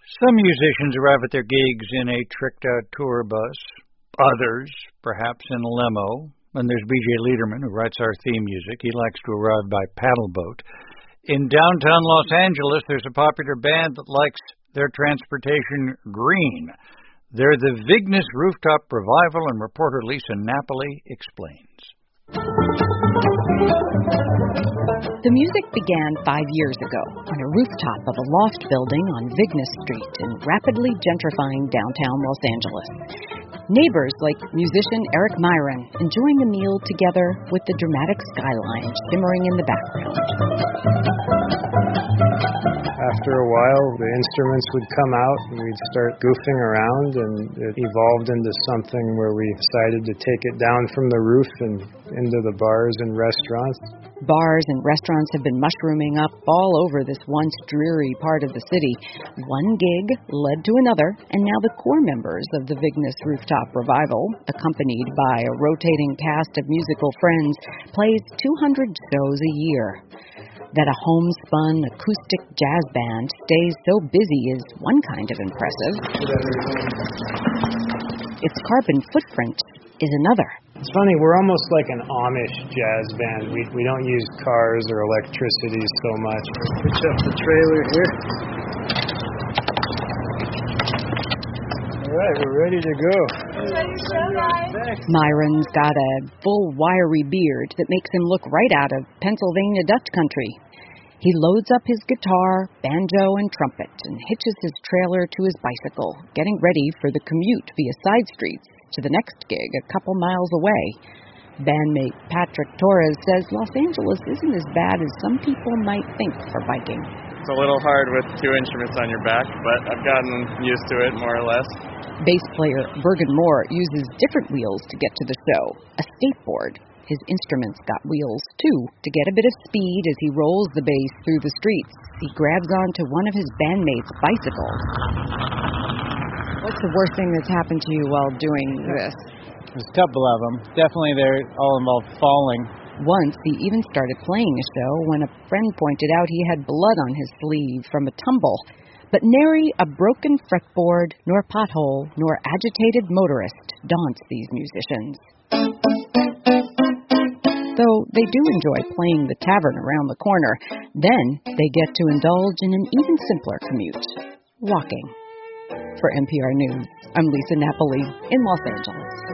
Some musicians arrive at their gigs in a tricked-out tour bus. Others, perhaps in a limo. And there's B.J. Liederman, who writes our theme music. He likes to arrive by paddleboat. In downtown Los Angeles, there's a popular band that likes their transportation green. They're the Vignes Rooftop Revival, and reporter Lisa Napoli explains. The music began 5 years ago on a rooftop of a loft building on Vignes Street in rapidly gentrifying downtown Los Angeles. Neighbors like musician Eric Myron enjoying a meal together with the dramatic skyline shimmering in the background. After a while, the instruments would come out and we'd start goofing around, and it evolved into something where we decided to take it down from the roof and into the bars and restaurants. Bars and restaurants have been mushrooming up all over this once dreary part of the city. One gig led to another, and now the core members of the Vignes Rooftop Revival, accompanied by a rotating cast of musical friends, plays 200 shows a year. That a homespun acoustic jazz band stays so busy is one kind of impressive. Its carbon footprint is another. It's funny, we're almost like an Amish jazz band. We don't use cars or electricity so much. Switch up the trailer here. All right, we're ready to go. Myron's got a full wiry beard that makes him look right out of Pennsylvania Dutch country. He loads up his guitar, banjo, and trumpet and hitches his trailer to his bicycle, getting ready for the commute via side streets to the next gig a couple miles away. Bandmate Patrick Torres says Los Angeles isn't as bad as some people might think for biking. It's a little hard with two instruments on your back, but I've gotten used to it more or less. Bass player Bergen Moore uses different wheels to get to the show. A skateboard. His instruments got wheels, too, to get a bit of speed as he rolls the bass through the streets. He grabs onto one of his bandmates' bicycles. What's the worst thing that's happened to you while doing this? There's a couple of them. Definitely they're all involved falling. Once he even started playing a show when a friend pointed out he had blood on his sleeve from a tumble. But nary a broken fretboard, nor pothole, nor agitated motorist daunts these musicians. Though they do enjoy playing the tavern around the corner, then they get to indulge in an even simpler commute, walking. For NPR News, I'm Lisa Napoli in Los Angeles.